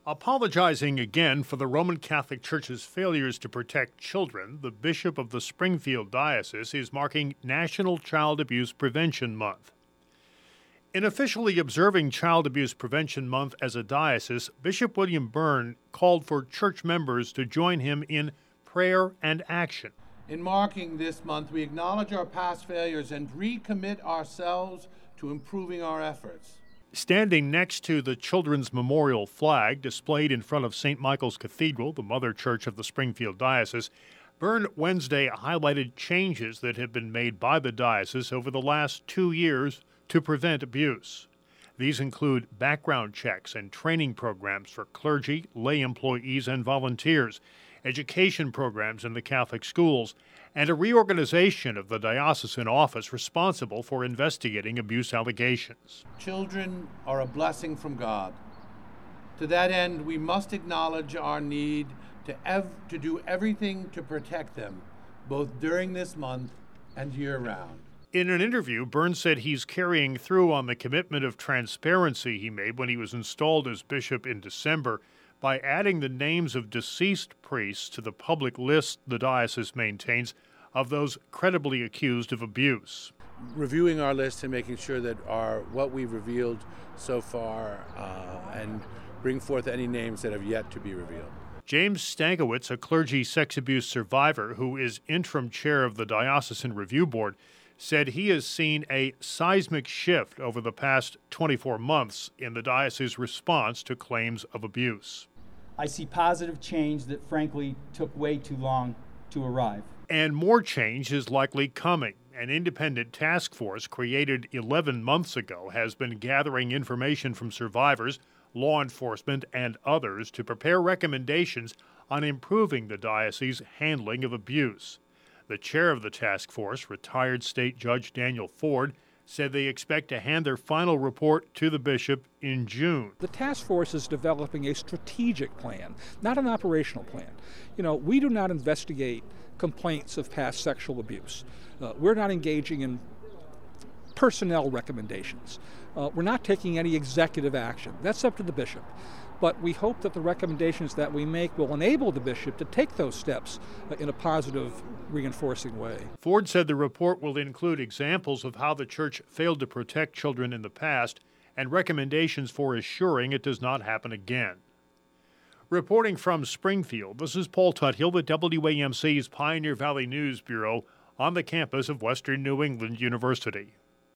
Apologizing again for the Roman Catholic Church's failures to protect children, the Bishop of the Springfield Diocese is marking National Child Abuse Prevention Month. In officially observing Child Abuse Prevention Month as a diocese, Bishop William Byrne called for church members to join him in prayer and action. In marking this month, we acknowledge our past failures and recommit ourselves to improving our efforts. Standing next to the Children's Memorial flag displayed in front of St. Michael's Cathedral, the mother church of the Springfield Diocese, Byrne Wednesday highlighted changes that have been made by the diocese over the last 2 years to prevent abuse. These include background checks and training programs for clergy, lay employees, and volunteers, education programs in the Catholic schools, and a reorganization of the diocesan office responsible for investigating abuse allegations. Children are a blessing from God. To that end, we must acknowledge our need to do everything to protect them, both during this month and year-round. In an interview, Byrne said he's carrying through on the commitment of transparency he made when he was installed as bishop in December by adding the names of deceased priests to the public list the diocese maintains of those credibly accused of abuse. Reviewing our list and making sure that what we've revealed so far and bring forth any names that have yet to be revealed. James Stankiewicz, a clergy sex abuse survivor who is interim chair of the Diocesan Review Board, said he has seen a seismic shift over the past 24 months in the diocese's response to claims of abuse. I see positive change that frankly took way too long to arrive. And more change is likely coming. An independent task force created 11 months ago has been gathering information from survivors, law enforcement, and others to prepare recommendations on improving the diocese's handling of abuse. The chair of the task force, retired State Judge Daniel Ford, said they expect to hand their final report to the bishop in June. The task force is developing a strategic plan, not an operational plan. We do not investigate complaints of past sexual abuse. We're not engaging in personnel recommendations. We're not taking any executive action. That's up to the bishop. But we hope that the recommendations that we make will enable the bishop to take those steps in a positive, reinforcing way. Ford said the report will include examples of how the church failed to protect children in the past and recommendations for assuring it does not happen again. Reporting from Springfield, this is Paul Tuthill with WAMC's Pioneer Valley News Bureau on the campus of Western New England University.